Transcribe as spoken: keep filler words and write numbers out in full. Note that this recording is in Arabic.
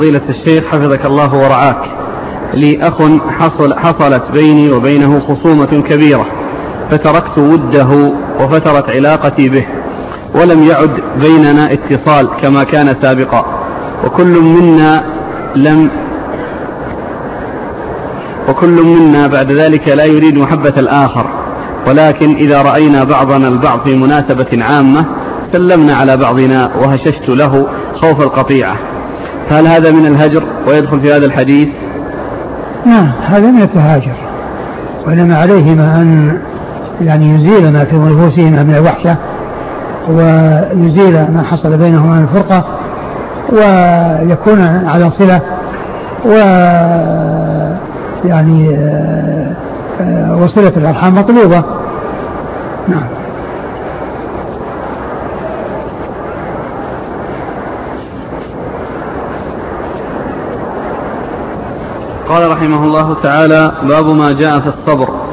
فضيلة الشيخ حفظك الله ورعاك، لي أخ حصل حصلت بيني وبينه خصومة كبيرة، فتركت وده وفترت علاقتي به، ولم يعد بيننا اتصال كما كان سابقا، وكل منا لم وكل منا بعد ذلك لا يريد محبة الآخر، ولكن إذا رأينا بعضنا البعض في مناسبة عامة سلمنا على بعضنا وهششت له خوف القطيعة، فهل هذا من الهجر ويدخل في هذا الحديث؟ نعم، هذا من التهاجر، وإنما عليهما أن يعني يزيل ما في نفوسهما من الوحشة، ويزيل ما حصل بينهما من الفرقة، ويكون على صلة، و يعني وصلة الأرحام مطلوبة. نعم. قال رحمه الله تعالى: باب ما جاء في الصبر.